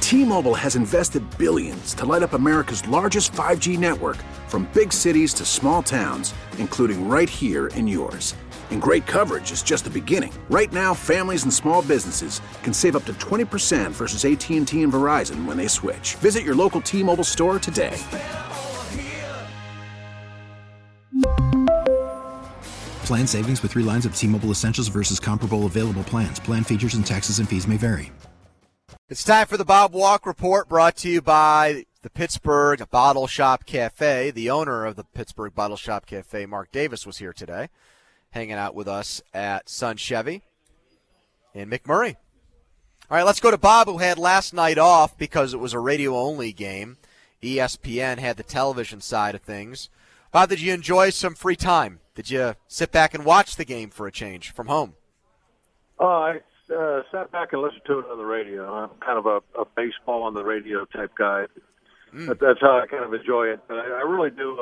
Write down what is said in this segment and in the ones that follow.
T-Mobile has invested billions to light up America's largest 5G network, from big cities to small towns, including right here in yours. And great coverage is just the beginning. Right now, families and small businesses can save up to 20% versus AT&T and Verizon when they switch. Visit your local T-Mobile store today. Plan savings with 3 lines of T-Mobile Essentials versus comparable available plans. Plan features and taxes and fees may vary. It's time for the Bob Walk Report, brought to you by the Pittsburgh Bottle Shop Cafe. The owner of the Pittsburgh Bottle Shop Cafe, Mark Davis, was here today, hanging out with us at Sun Chevy in McMurray. All right, let's go to Bob, who had last night off because it was a radio-only game. ESPN had the television side of things. Bob, did you enjoy some free time? Did you sit back and watch the game for a change from home? I sat back and listened to it on the radio. I'm kind of a baseball on the radio type guy. That's how I kind of enjoy it. But I really do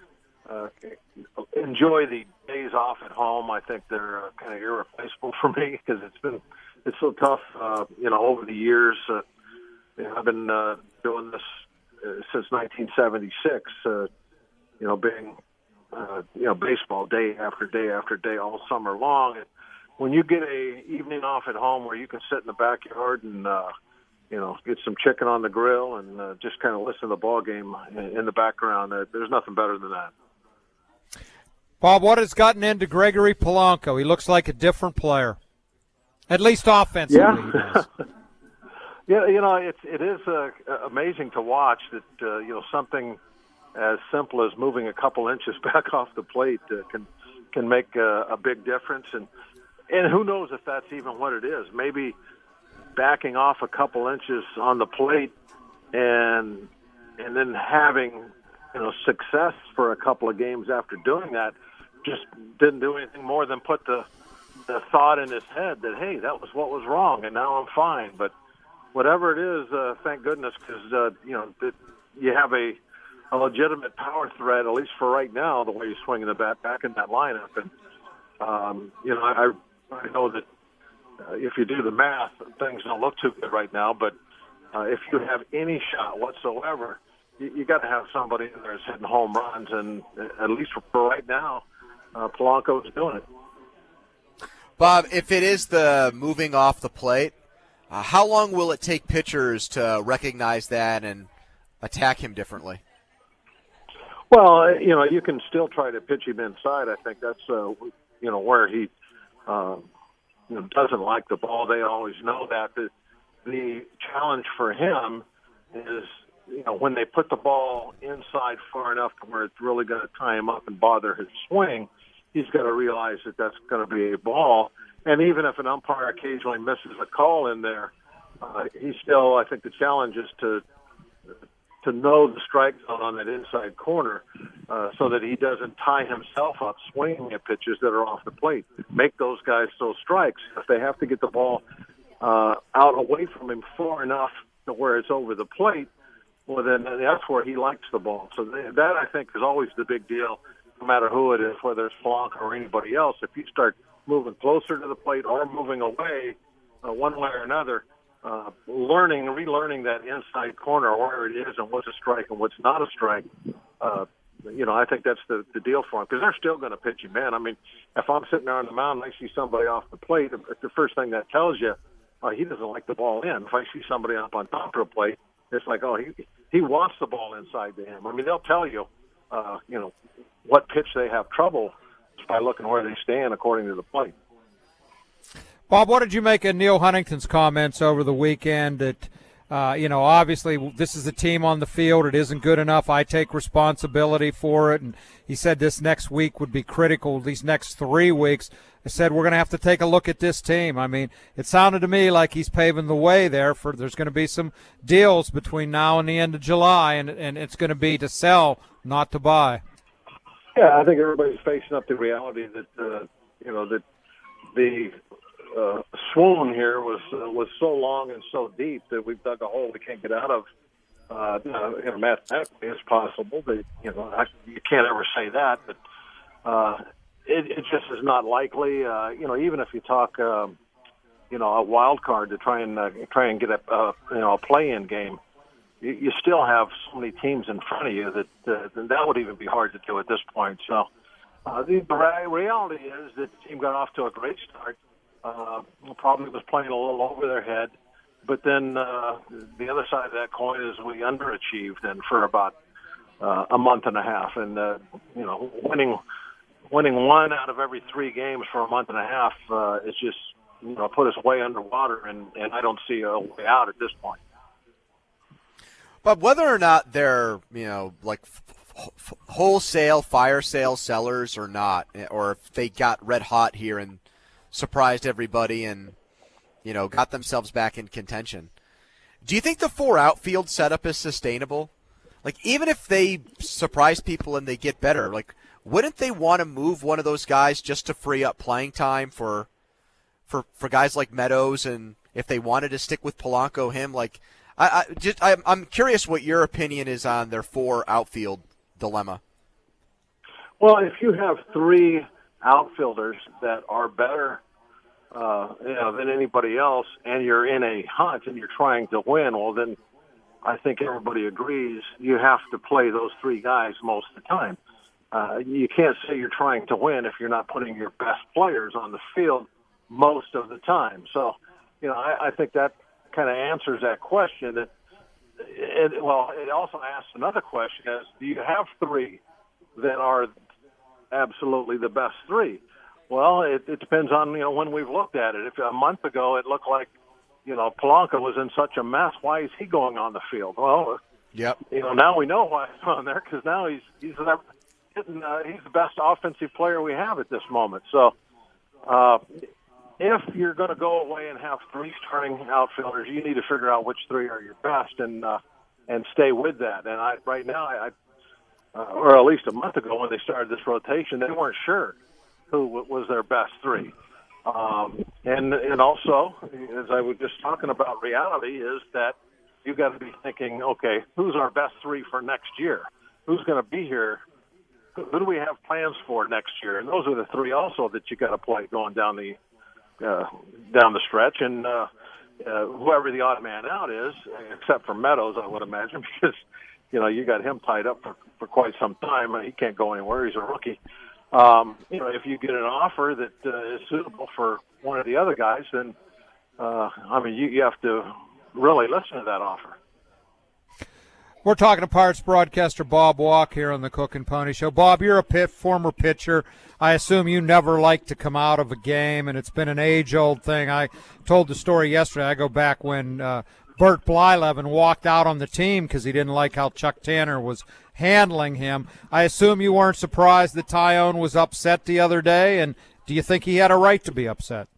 enjoy the days off at home. I think they're kind of irreplaceable for me because it's so tough, over the years. I've been doing this since 1976, being baseball day after day after day all summer long. And when you get a evening off at home where you can sit in the backyard and get some chicken on the grill and just kind of listen to the ball game in the background, there's nothing better than that. Bob, what has gotten into Gregory Polanco? He looks like a different player, at least offensively. Yeah, yeah. It is amazing to watch that something as simple as moving a couple inches back off the plate can make a big difference, and who knows if that's even what it is. Maybe backing off a couple inches on the plate and then having success for a couple of games after doing that just didn't do anything more than put the thought in his head that, hey, that was what was wrong, and now I'm fine. But whatever it is, thank goodness, because you have a legitimate power threat, at least for right now, the way he's swinging the bat back in that lineup. And I know that if you do the math, things don't look too good right now. But if you have any shot whatsoever, you got to have somebody in there that's hitting home runs. And at least for right now, Polanco is doing it. Bob, if it is the moving off the plate, how long will it take pitchers to recognize that and attack him differently? Well, you can still try to pitch him inside. I think that's where he doesn't like the ball. They always know that. The challenge for him is, when they put the ball inside far enough to where it's really going to tie him up and bother his swing, he's got to realize that that's going to be a ball. And even if an umpire occasionally misses a call in there, he still, I think the challenge is to know the strike zone on that inside corner so that he doesn't tie himself up swinging at pitches that are off the plate. Make those guys those strikes. If they have to get the ball out away from him far enough to where it's over the plate, well, then that's where he likes the ball. So that, I think, is always the big deal, no matter who it is, whether it's Polanco or anybody else. If you start moving closer to the plate or moving away one way or another, relearning that inside corner where it is and what's a strike and what's not a strike, I think that's the deal for him, because they're still going to pitch him in. I mean, if I'm sitting there on the mound and I see somebody off the plate, the first thing that tells you he doesn't like the ball in. If I see somebody up on top of the plate, it's like, he wants the ball inside to him. I mean, they'll tell you, what pitch they have trouble just by looking where they stand according to the plate. Bob, what did you make of Neil Huntington's comments over the weekend that, obviously this is a team on the field. It isn't good enough. I take responsibility for it. And he said this next week would be critical, these next 3 weeks. I said we're going to have to take a look at this team. I mean, it sounded to me like he's paving the way there for there's going to be some deals between now and the end of July, and it's going to be to sell, not to buy. Yeah, I think everybody's facing up to reality that, that the swoon here was so long and so deep that we've dug a hole we can't get out of. Mathematically, it's possible, but you can't ever say that. But it just is not likely. Even if you talk a wild card to try and get a play-in game. You still have so many teams in front of you that would even be hard to do at this point. So the reality is that the team got off to a great start. Probably was playing a little over their head, but then the other side of that coin is we underachieved, and for about a month and a half, and winning one out of every 3 games for a month and a half is just put us way underwater, and I don't see a way out at this point. But whether or not they're like wholesale fire sale sellers or not, or if they got red hot here and surprised everybody and got themselves back in contention, do you think the 4 outfield setup is sustainable? Like, even if they surprise people and they get better, like, wouldn't they want to move one of those guys just to free up playing time for guys like Meadows, and if they wanted to stick with Polanco, him? Like, I'm curious what your opinion is on their 4 outfield dilemma. Well, if you have 3 outfielders that are better than anybody else, and you're in a hunt and you're trying to win, well, then I think everybody agrees you have to play those 3 guys most of the time. You can't say you're trying to win if you're not putting your best players on the field most of the time. So, I think that kind of answers that question. It also asks another question: is do you have 3 that are absolutely the best 3? Well, it depends on when we've looked at it. If a month ago it looked like Polanco was in such a mess, why is he going on the field? Well, yep. Now we know why he's on there, because now he's the best offensive player we have at this moment. So, if you're going to go away and have 3 starting outfielders, you need to figure out which 3 are your best and stay with that. And right now, or at least a month ago when they started this rotation, they weren't sure who was their best 3. And also, as I was just talking about, reality is that you've got to be thinking, okay, who's our best 3 for next year? Who's going to be here? Who do we have plans for next year? And those are the 3 also that you got to play going down the stretch. And whoever the odd man out is, except for Meadows, I would imagine, because you got him tied up for quite some time. He can't go anywhere. He's a rookie. If you get an offer that is suitable for one of the other guys, then you have to really listen to that offer. We're talking to Pirates broadcaster Bob Walk here on the Cook and Pony Show. Bob, you're a former pitcher. I assume you never like to come out of a game, and it's been an age-old thing. I told the story yesterday. I go back when Bert Blyleven walked out on the team because he didn't like how Chuck Tanner was handling him. I assume you weren't surprised that Taillon was upset the other day, and do you think he had a right to be upset?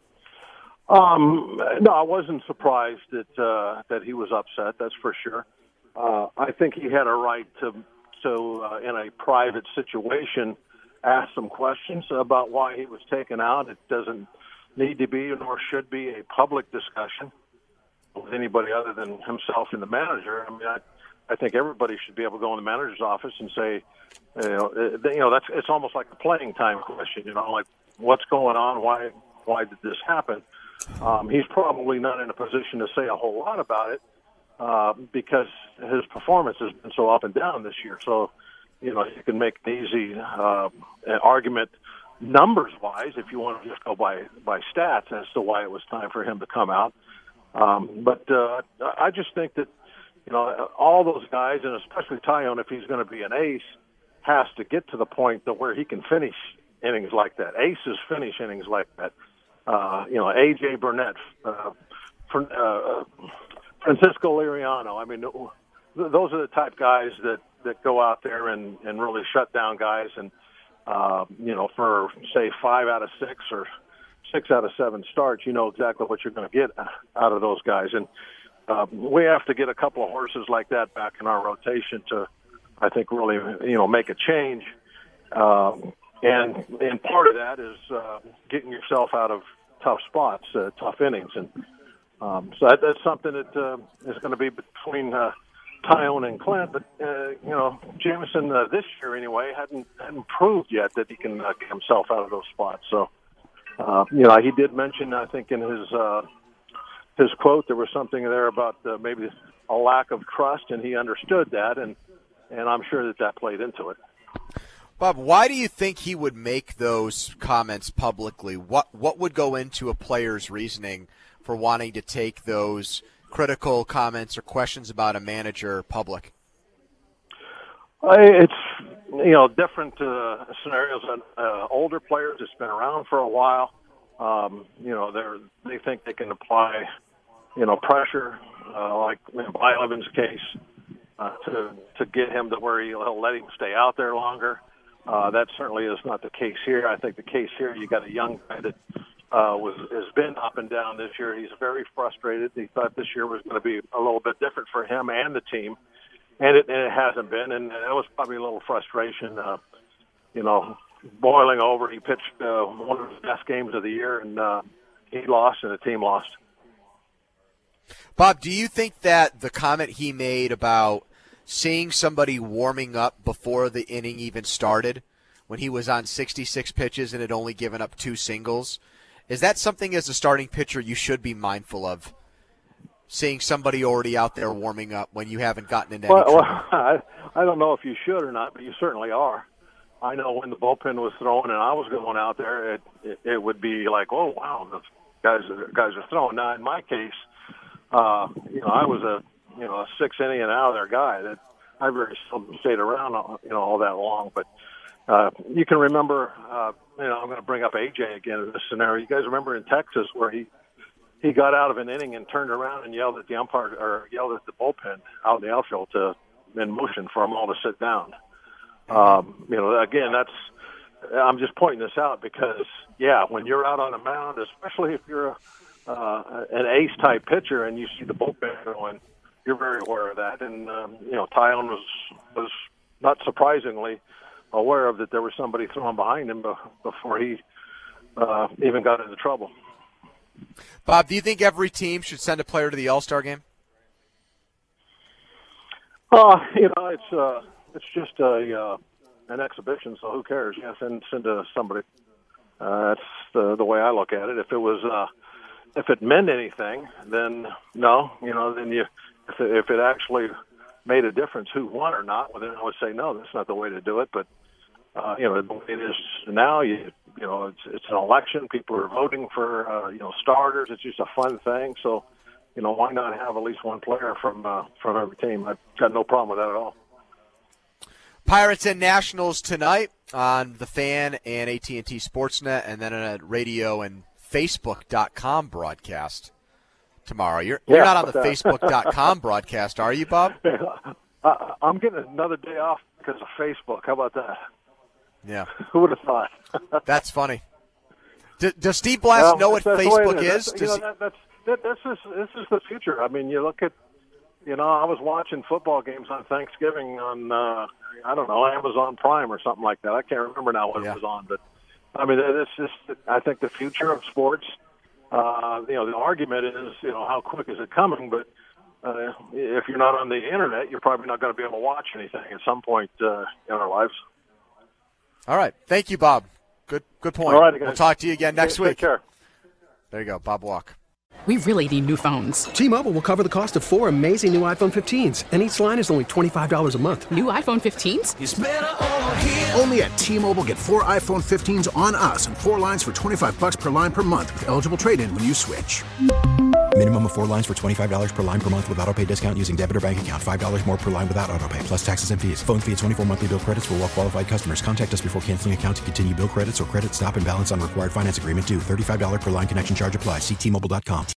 No, I wasn't surprised that he was upset, that's for sure. I think he had a right to in a private situation, ask some questions about why he was taken out. It doesn't need to be nor should be a public discussion with anybody other than himself and the manager. I mean, I think everybody should be able to go in the manager's office and say, it's almost like a playing time question. Like, what's going on? Why did this happen? He's probably not in a position to say a whole lot about it because his performance has been so up and down this year. So, you can make an easy argument numbers-wise if you want to just go by stats as to why it was time for him to come out. But I just think that, all those guys, and especially Taillon, if he's going to be an ace, has to get to the point to where he can finish innings like that. Aces finish innings like that. A.J. Burnett, Francisco Liriano. I mean, those are the type guys that go out there and really shut down guys. And, for, say, 5 out of 6 or 6 out of 7 starts, you know exactly what you're going to get out of those guys. And we have to get a couple of horses like that back in our rotation to, I think, really, make a change. And part of that is getting yourself out of tough spots, tough innings. And so that's something that is going to be between Taillon and Clint. But, Jameson this year, anyway, hadn't proved yet that he can get himself out of those spots. So He did mention, I think, in his quote, there was something there about maybe a lack of trust, and he understood that, and I'm sure that played into it. Bob, why do you think he would make those comments publicly? What would go into a player's reasoning for wanting to take those critical comments or questions about a manager public? It's different scenarios on older players that's been around for a while. They think they can apply pressure, like in Byleven's case, to get him to where he'll let him stay out there longer. That certainly is not the case here. I think the case here, you got a young guy that has been up and down this year. He's very frustrated. He thought this year was going to be a little bit different for him and the team, and it hasn't been. And that was probably a little frustration, boiling over. He pitched one of his best games of the year, and he lost, and the team lost. Bob, do you think that the comment he made about seeing somebody warming up before the inning even started, when he was on 66 pitches and had only given up 2 singles, is that something as a starting pitcher you should be mindful of? Seeing somebody already out there warming up when you haven't gotten into any trouble? I don't know if you should or not, but you certainly are. I know when the bullpen was throwing and I was going out there, it would be like, oh wow, the guys are throwing. Now in my case, I was a 6 inning and out of there guy that I very seldom stayed around all that long. But you can remember, I'm going to bring up AJ again in this scenario. You guys remember in Texas where he got out of an inning and turned around and yelled at the umpire or yelled at the bullpen out in the outfield in motion for them all to sit down. Again, I'm just pointing this out because, when you're out on the mound, especially if you're an ace-type pitcher and you see the bullpen going, you're very aware of that. And, Tyone was not surprisingly aware of that there was somebody throwing behind him before he even got into trouble. Bob, do you think every team should send a player to the All-Star game? It's just an exhibition, so who cares? Send to somebody. That's the way I look at it. If it meant anything, then no. If it actually made a difference who won or not, well, then I would say no. That's not the way to do it. But the way it is now, it's an election. People are voting for starters. It's just a fun thing. So why not have at least one player from every team? I've got no problem with that at all. Pirates and Nationals tonight on the Fan and AT&T Sportsnet, and then on a radio and Facebook.com broadcast tomorrow. You're not on the Facebook.com broadcast, are you, Bob? I'm getting another day off because of Facebook. How about that? Yeah. Who would have thought? That's funny. Does Steve Blass know what Facebook is? This is the future. I mean, you look at, I was watching football games on Thanksgiving on, Amazon Prime or something like that. I can't remember now what it was on, but I mean, it's just, I think the future of sports, the argument is, how quick is it coming? But if you're not on the internet, you're probably not going to be able to watch anything at some point in our lives. All right. Thank you, Bob. Good point. All right, guys. We'll talk to you again next week. Take care. There you go, Bob Walk. We really need new phones. T-Mobile will cover the cost of 4 amazing new iPhone 15s, and each line is only $25 a month. New iPhone 15s? It's better over here. Only at T-Mobile, get 4 iPhone 15s on us and 4 lines for $25 per line per month with eligible trade-in when you switch. Minimum of 4 lines for $25 per line per month with autopay discount using debit or bank account. $5 more per line without autopay, plus taxes and fees. Phone fee at 24 monthly bill credits for well-qualified customers. Contact us before canceling account to continue bill credits or credit stop and balance on required finance agreement due. $35 per line connection charge applies. See T-Mobile.com.